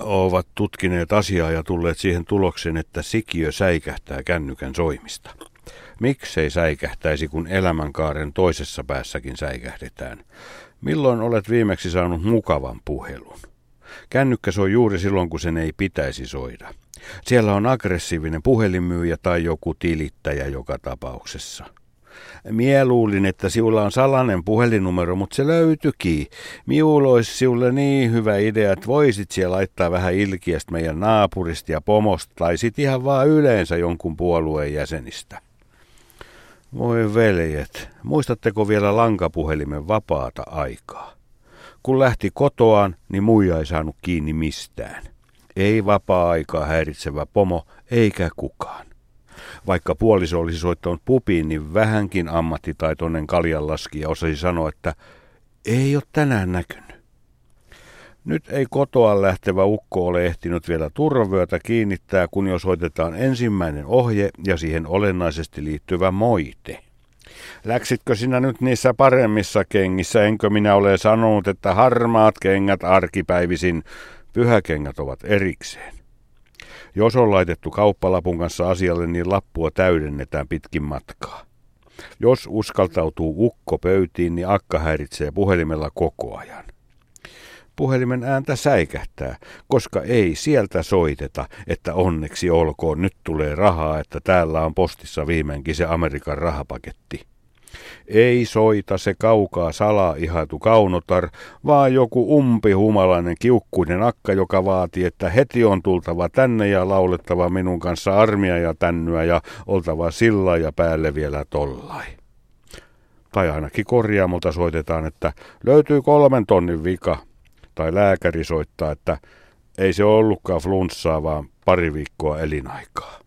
ovat tutkineet asiaa ja tulleet siihen tulokseen, että sikiö säikähtää kännykän soimista. Miksei säikähtäisi, kun elämänkaaren toisessa päässäkin säikähdetään? Milloin olet viimeksi saanut mukavan puhelun? Kännykkä soi juuri silloin, kun sen ei pitäisi soida. Siellä on aggressiivinen puhelinmyyjä tai joku tilittäjä joka tapauksessa. Mie luulin, että sinulla on salainen puhelinnumero, mutta se löytyikin. Miulla olisi sinulle niin hyvä idea, että voisit siellä laittaa vähän ilkiästä meidän naapurista ja pomosta, tai sit ihan vaan yleensä jonkun puolueen jäsenistä. Voi veljet, muistatteko vielä lankapuhelimen vapaata aikaa? Kun lähti kotoaan, niin muija ei saanut kiinni mistään. Ei vapaa-aikaa häiritsevä pomo, eikä kukaan. Vaikka puoliso olisi soittanut pupiin, niin vähänkin ammattitaitoinen kaljanlaskija osasi sanoa, että ei ole tänään näkynyt. Nyt ei kotoa lähtevä ukko ole ehtinyt vielä turvavyötä kiinnittää, kun jo soitetaan ensimmäinen ohje ja siihen olennaisesti liittyvä moite. Läksitkö sinä nyt niissä paremmissa kengissä, enkö minä ole sanonut, että harmaat kengät arkipäivisin, pyhäkengät ovat erikseen. Jos on laitettu kauppalapun kanssa asialle, niin lappua täydennetään pitkin matkaa. Jos uskaltautuu ukko pöytiin, niin akka häiritsee puhelimella koko ajan. Puhelimen ääntä säikähtää, koska ei sieltä soiteta, että onneksi olkoon, nyt tulee rahaa, että täällä on postissa viimeinkin se Amerikan rahapaketti. Ei soita se kaukaa salaa ihaitu kaunotar, vaan joku umpihumalainen kiukkuinen akka, joka vaatii, että heti on tultava tänne ja laulettava minun kanssa armia ja tännyä ja oltava sillä ja päälle vielä tollai. Tai ainakin korjaamolta soitetaan, että löytyy 3 tonnin vika. Tai lääkäri soittaa, että ei se ollutkaan flunssaa, vaan pari viikkoa elinaikaa.